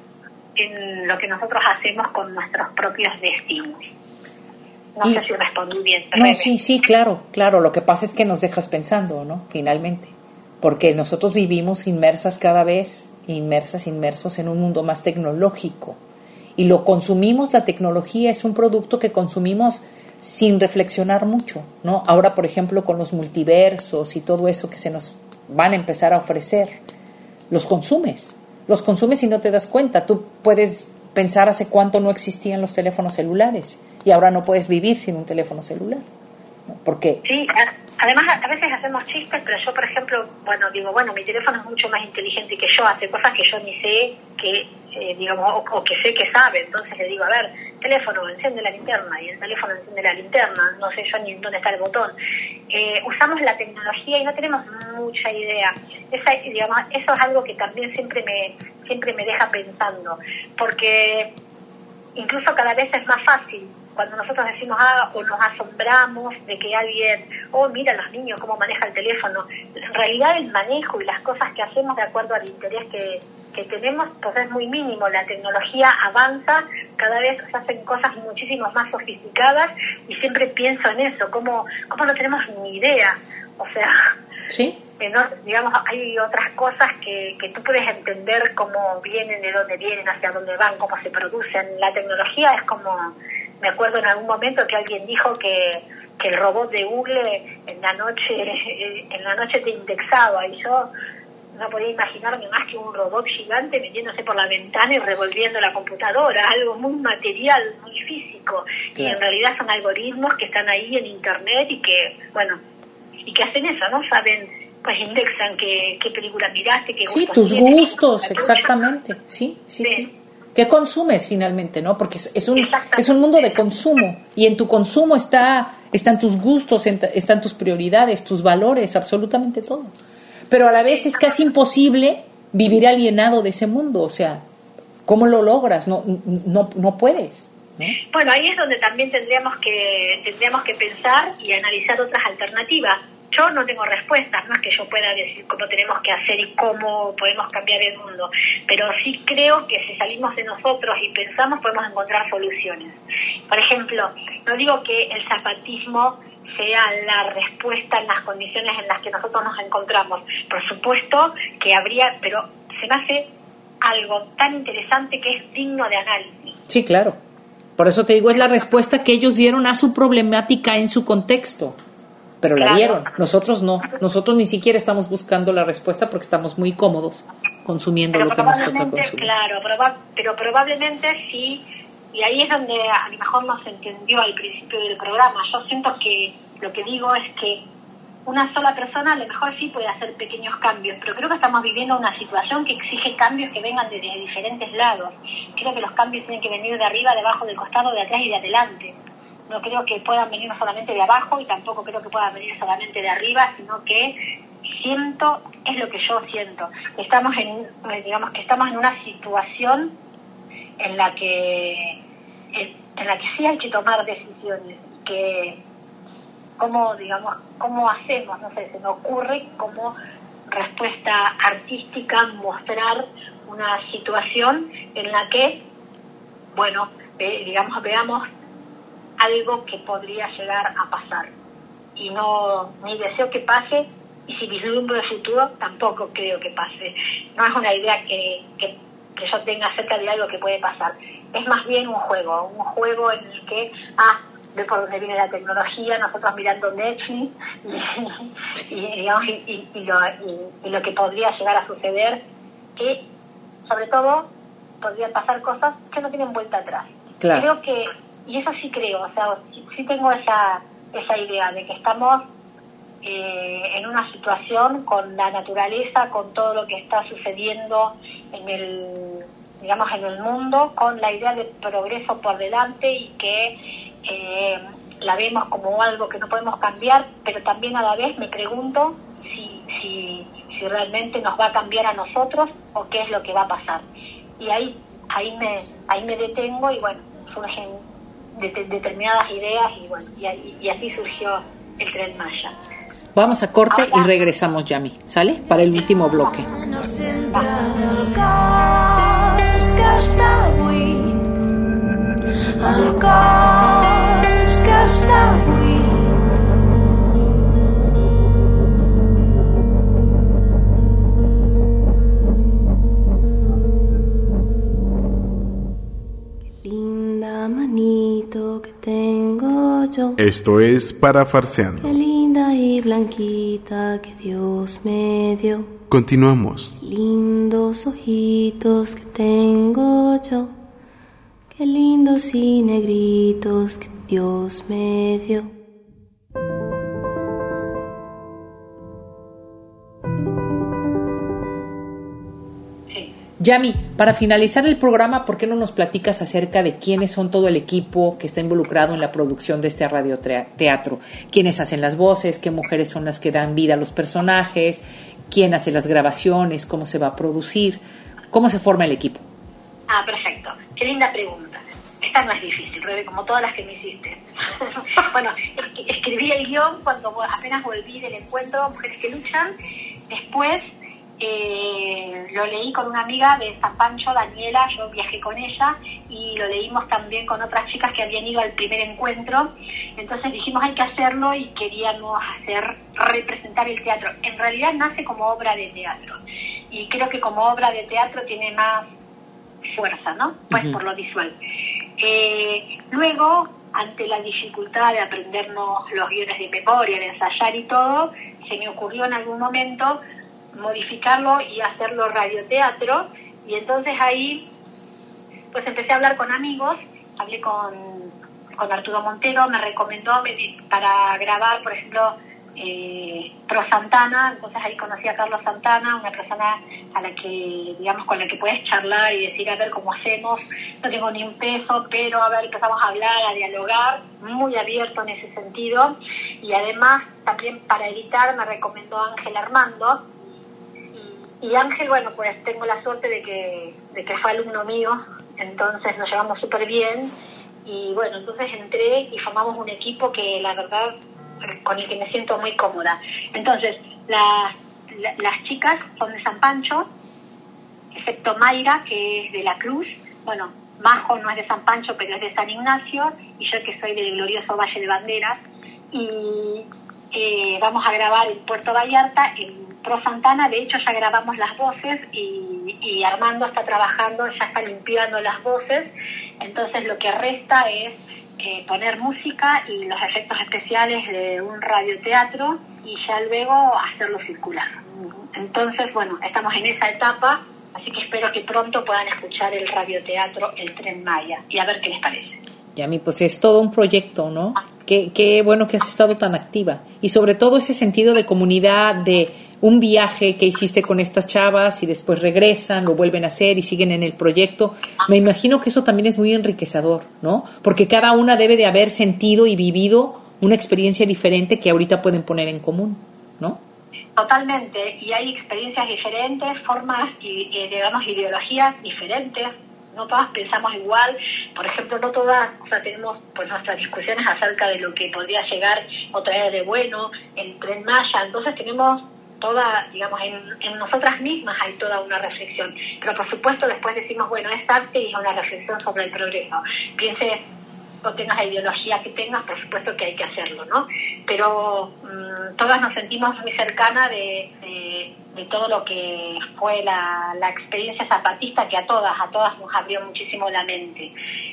en lo que nosotros hacemos con nuestros propios destinos. No y, sé si respondí bien. No, Rebe. sí, sí, claro, claro, lo que pasa es que nos dejas pensando, ¿no? Finalmente, porque nosotros vivimos inmersas cada vez, inmersas, inmersos en un mundo más tecnológico, y lo consumimos, la tecnología es un producto que consumimos sin reflexionar mucho, ¿no? Ahora, por ejemplo, con los multiversos y todo eso que se nos van a empezar a ofrecer, los consumes, los consumes y no te das cuenta. Tú puedes pensar hace cuánto no existían los teléfonos celulares y ahora no puedes vivir sin un teléfono celular, ¿no? Porque sí, además a veces hacemos chistes, pero yo, por ejemplo, bueno, digo, bueno, mi teléfono es mucho más inteligente que yo, hace cosas que yo ni sé que, eh, digamos, o, o que sé que sabe, entonces le digo, a ver, teléfono, enciende la linterna, y el teléfono enciende la linterna, no sé yo ni en dónde está el botón. Eh, usamos la tecnología y no tenemos mucha idea. Esa, digamos, eso es algo que también siempre me, siempre me deja pensando, porque incluso cada vez es más fácil. Cuando nosotros decimos, ah, o nos asombramos de que alguien, oh, mira los niños cómo maneja el teléfono, en realidad el manejo y las cosas que hacemos de acuerdo al interés que, que tenemos, pues es muy mínimo. La tecnología avanza, cada vez se hacen cosas muchísimo más sofisticadas y siempre pienso en eso, cómo, cómo no tenemos ni idea. O sea, ¿sí? Que no, digamos, hay otras cosas que, que tú puedes entender cómo vienen, de dónde vienen, hacia dónde van, cómo se producen. La tecnología es como... Me acuerdo en algún momento que alguien dijo que, que el robot de Google en la noche en la noche te indexaba y yo no podía imaginarme más que un robot gigante metiéndose por la ventana y revolviendo la computadora, algo muy material, muy físico. Claro. Y en realidad son algoritmos que están ahí en internet y que, bueno, y que hacen eso, ¿no? Saben, pues indexan qué, qué película miraste, qué gustos Sí, tus tienes, gustos, exactamente. Sí, sí, sí, sí. ¿Qué consumes finalmente, no? Porque es, es un es un mundo de consumo y en tu consumo está están tus gustos, están tus prioridades, tus valores, absolutamente todo. Pero a la vez es casi imposible vivir alienado de ese mundo, o sea, ¿cómo lo logras? No no no puedes, ¿no? Bueno, ahí es donde también tendríamos que tendríamos que pensar y analizar otras alternativas. Yo no tengo respuestas, no es que yo pueda decir cómo tenemos que hacer y cómo podemos cambiar el mundo, pero sí creo que si salimos de nosotros y pensamos podemos encontrar soluciones. Por ejemplo, no digo que el zapatismo sea la respuesta en las condiciones en las que nosotros nos encontramos. Por supuesto que habría, pero se me hace algo tan interesante que es digno de análisis. Sí, claro. Por eso te digo, es la respuesta que ellos dieron a su problemática en su contexto. Pero la Claro. dieron, nosotros no, nosotros ni siquiera estamos buscando la respuesta porque estamos muy cómodos consumiendo Pero lo que nos toca probablemente, consumir. claro, proba- pero probablemente sí, y ahí es donde a lo mejor no se entendió al principio del programa. Yo siento que lo que digo es que una sola persona a lo mejor sí puede hacer pequeños cambios, pero creo que estamos viviendo una situación que exige cambios que vengan desde diferentes lados. Creo que los cambios tienen que venir de arriba, de abajo, del costado, de atrás y de adelante. No creo que puedan venir solamente de abajo y tampoco creo que puedan venir solamente de arriba, sino que siento, es lo que yo siento, estamos en, digamos que estamos en una situación en la que en la que sí hay que tomar decisiones, que cómo, digamos, cómo hacemos, no sé, se me ocurre como respuesta artística mostrar una situación en la que, bueno, eh, digamos, veamos algo que podría llegar a pasar. Y no, ni deseo que pase, y si vislumbro el futuro, tampoco creo que pase. No es una idea que, que, que yo tenga acerca de algo que puede pasar. Es más bien un juego, un juego en el que, ah, ve por dónde viene la tecnología, nosotros mirando Netflix, y, y, digamos, y, y, y, lo, y, y lo que podría llegar a suceder, y sobre todo, podrían pasar cosas que no tienen vuelta atrás. Claro. Creo que, y eso sí creo, o sea, sí, sí tengo esa, esa idea de que estamos eh, en una situación con la naturaleza, con todo lo que está sucediendo en el, digamos, en el mundo, con la idea de progreso por delante y que eh, la vemos como algo que no podemos cambiar, pero también a la vez me pregunto si, si, si realmente nos va a cambiar a nosotros o qué es lo que va a pasar. Y ahí, ahí me, ahí me detengo y bueno, surgen de, de, determinadas ideas y bueno, y, y así surgió el Tren Maya. Vamos a corte Ahora, y regresamos, Yami, ¿sale? Para el último bloque. En el centre del cos que està buit, el cos que està buit. Linda manito que tengo yo. Esto es Parafarseando. Qué linda y blanquita que Dios me dio. Continuamos. Lindos ojitos que tengo yo. Qué lindos y negritos que Dios me dio. Yami, para finalizar el programa, ¿por qué no nos platicas acerca de quiénes son todo el equipo que está involucrado en la producción de este radioteatro? ¿Quiénes hacen las voces? ¿Qué mujeres son las que dan vida a los personajes? ¿Quién hace las grabaciones? ¿Cómo se va a producir? ¿Cómo se forma el equipo? Ah, perfecto. Qué linda pregunta. Esta no es difícil, Rebe, como todas las que me hiciste. Bueno, es- escribí el guión cuando apenas volví del encuentro Mujeres que Luchan. Después eh, lo leí con una amiga de San Pancho, Daniela, yo viajé con ella y lo leímos también con otras chicas que habían ido al primer encuentro. Entonces dijimos hay que hacerlo y queríamos hacer, representar el teatro. En realidad nace como obra de teatro y creo que como obra de teatro tiene más fuerza, ¿no? Pues Uh-huh. por lo visual. Eh, luego, ante la dificultad de aprendernos los guiones de memoria, de ensayar y todo, se me ocurrió en algún momento modificarlo y hacerlo radioteatro, y entonces ahí pues empecé a hablar con amigos, hablé con, con Arturo Montero, me recomendó me- para grabar, por ejemplo, eh, pro Santana, entonces ahí conocí a Carlos Santana, una persona a la que, digamos, con la que puedes charlar y decir, a ver cómo hacemos, no tengo ni un peso, pero a ver, empezamos a hablar, a dialogar, muy abierto en ese sentido, y además también para editar me recomendó Ángel Armando, y, y Ángel, bueno, pues tengo la suerte de que, de que fue alumno mío, entonces nos llevamos súper bien, y bueno, entonces entré y formamos un equipo que la verdad con el que me siento muy cómoda. Entonces, las, la, las chicas son de San Pancho, excepto Mayra, que es de La Cruz. Bueno, Majo no es de San Pancho, pero es de San Ignacio, y yo que soy del glorioso Valle de Banderas. Y eh, vamos a grabar en Puerto Vallarta, en Pro Santana. De hecho, ya grabamos las voces y, y Armando está trabajando, ya está limpiando las voces. Entonces, lo que resta es Eh, poner música y los efectos especiales de un radioteatro y ya luego hacerlo circular. Entonces, bueno, estamos en esa etapa, así que espero que pronto puedan escuchar el radioteatro El Tren Maya y a ver qué les parece. Yami, pues es todo un proyecto, ¿no? Ah. Qué, qué bueno que has estado tan activa y sobre todo ese sentido de comunidad, de un viaje que hiciste con estas chavas y después regresan, lo vuelven a hacer y siguen en el proyecto. Me imagino que eso también es muy enriquecedor, ¿no? Porque cada una debe de haber sentido y vivido una experiencia diferente que ahorita pueden poner en común, ¿no? Totalmente, y hay experiencias diferentes, formas y, y digamos, ideologías diferentes. No todas pensamos igual, por ejemplo, no todas, o sea, tenemos pues nuestras discusiones acerca de lo que podría llegar o traer de bueno el Tren Maya, entonces tenemos toda, digamos, en, en nosotras mismas hay toda una reflexión, pero por supuesto después decimos, bueno, es arte y es una reflexión sobre el progreso. Piense o tengas la ideología que tengas, por supuesto que hay que hacerlo, ¿no? Pero mmm, todas nos sentimos muy cercanas de, de, de todo lo que fue la, la experiencia zapatista, que a todas, a todas nos abrió muchísimo la mente.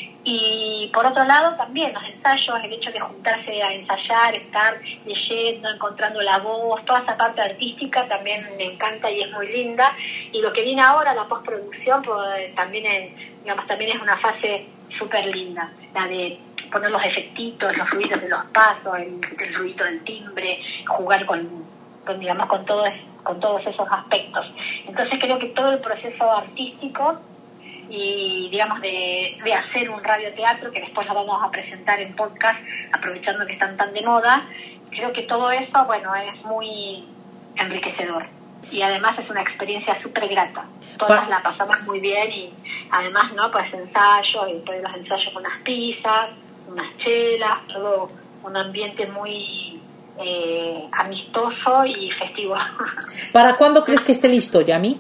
Y por otro lado también los ensayos, el hecho de juntarse a ensayar, estar leyendo, encontrando la voz, toda esa parte artística también me encanta y es muy linda. Y lo que viene ahora, la postproducción, pues también, es, digamos, también es una fase súper linda, la de poner los efectitos, los ruidos de los pasos, el, el ruido del timbre, jugar con, con digamos, con todos, con todos esos aspectos. Entonces creo que todo el proceso artístico y digamos de, de hacer un radioteatro que después lo vamos a presentar en podcast aprovechando que están tan de moda, creo que todo eso, bueno, es muy enriquecedor y además es una experiencia súper grata. Todas la pasamos muy bien y además, ¿no? Pues ensayos y después los ensayos con unas pizzas, unas chelas, todo un ambiente muy eh, amistoso y festivo. ¿Para cuándo crees que esté listo, Yami?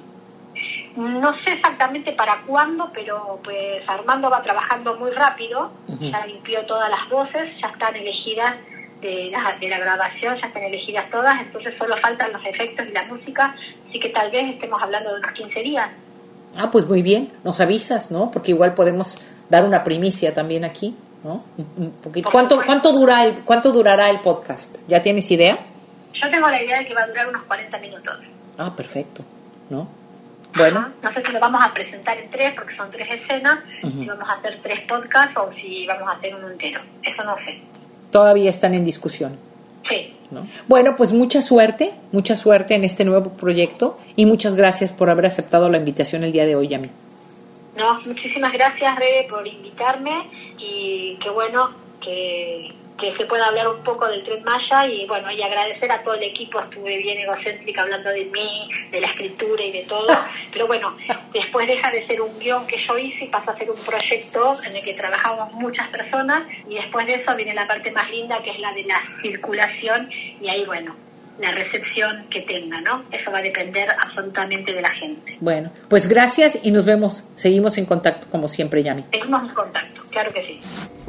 No sé exactamente para cuándo, pero pues Armando va trabajando muy rápido, uh-huh. Ya limpió todas las voces, ya están elegidas de la, de la grabación, ya están elegidas todas, entonces solo faltan los efectos y la música, así que tal vez estemos hablando de unos quince días. Ah, pues muy bien, nos avisas, ¿no? Porque igual podemos dar una primicia también aquí, ¿no? Un, un poquito. ¿Cuánto, cuánto, dura el, ¿Cuánto durará el podcast? ¿Ya tienes idea? Yo tengo la idea de que va a durar unos cuarenta minutos. Ah, perfecto, ¿no? Bueno. No sé si lo vamos a presentar en tres, porque son tres escenas, uh-huh. Si vamos a hacer tres podcasts o si vamos a hacer uno entero. Eso no sé. Todavía están en discusión. Sí. ¿No? Bueno, pues mucha suerte, mucha suerte en este nuevo proyecto y muchas gracias por haber aceptado la invitación el día de hoy, Yami. No, muchísimas gracias, Rebe, por invitarme y qué bueno que... que se pueda hablar un poco del Tren Maya y bueno, y agradecer a todo el equipo. Estuve bien egocéntrica hablando de mí, de la escritura y de todo, pero bueno, después deja de ser un guión que yo hice y pasa a ser un proyecto en el que trabajamos muchas personas y después de eso viene la parte más linda, que es la de la circulación y ahí bueno, la recepción que tenga, ¿no? Eso va a depender absolutamente de la gente. Bueno, pues gracias y nos vemos, seguimos en contacto como siempre, Yami. Seguimos en contacto, claro que sí.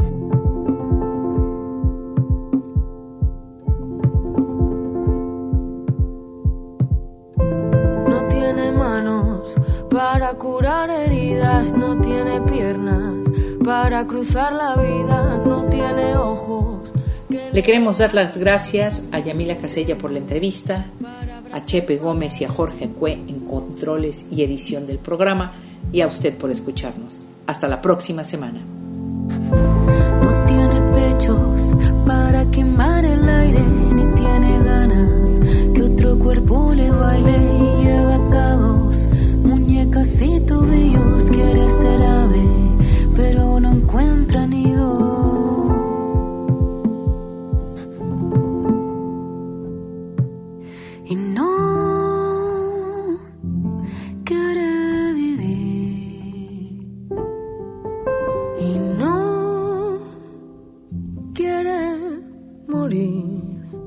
Para curar heridas, no tiene piernas. Para cruzar la vida, no tiene ojos. Le queremos dar las gracias a Yamila Casella por la entrevista, a Chepe Gómez y a Jorge Cue en controles y edición del programa, y a usted por escucharnos. Hasta la próxima semana. No tiene pechos para quemar el aire, ni tiene ganas ganas que otro cuerpo le baile y lleva atados muñecas y tobillos. Quiere ser ave, pero no encuentra nido. Y no quiere vivir. Y no quiere morir.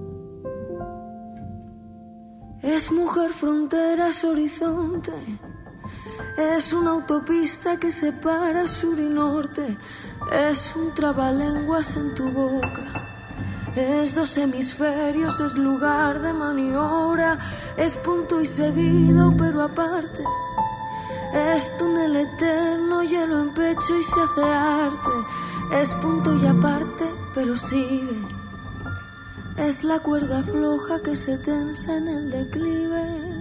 Es mujer, fronteras, horizonte. Es una autopista que separa sur y norte. Es un trabalenguas en tu boca. Es dos hemisferios, es lugar de maniobra. Es punto y seguido, pero aparte. Es túnel eterno, hielo en pecho y se hace arte. Es punto y aparte, pero sigue. Es la cuerda floja que se tensa en el declive.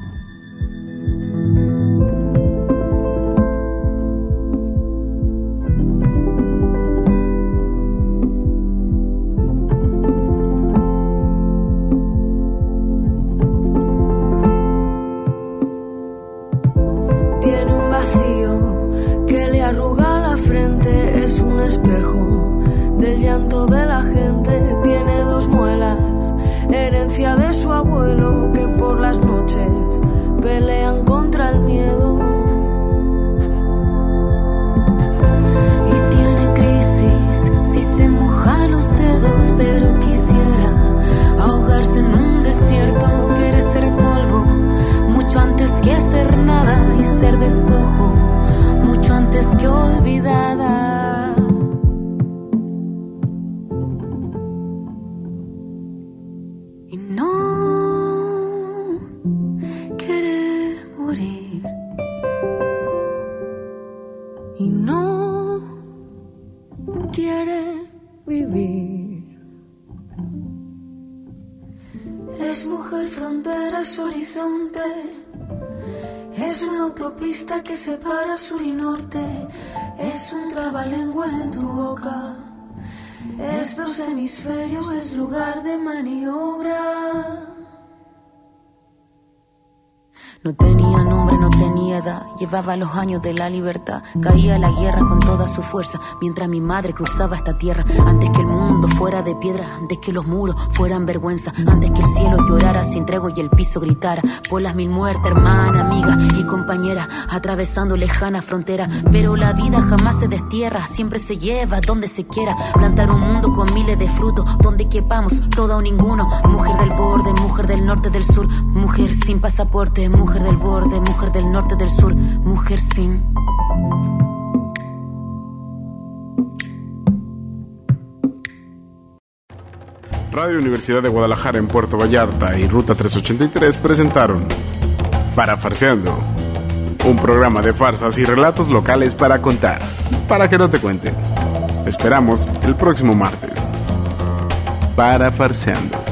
Que separa sur y norte. Es un trabalenguas en tu boca. Es dos hemisferios, es lugar de maniobra. No tenía nombre, no tenía edad. Llevaba los años de la libertad. Caía la guerra con toda su fuerza mientras mi madre cruzaba esta tierra. Antes que el mundo fuera de piedra, antes que los muros fueran vergüenza, antes que el cielo llorara sin tregua y el piso gritara por las mil muertes, hermana, amiga y compañera, atravesando lejana frontera. Pero la vida jamás se destierra, siempre se lleva donde se quiera. Plantar un mundo con miles de frutos, donde quepamos todo o ninguno. Mujer del borde, mujer del norte, del sur. Mujer sin pasaporte, mujer del borde, mujer del norte, del sur. Mujer sin... Radio Universidad de Guadalajara en Puerto Vallarta y Ruta trescientos ochenta y tres presentaron Parafarseando, un programa de farsas y relatos locales para contar, para que no te cuenten. Te esperamos el próximo martes. Parafarseando.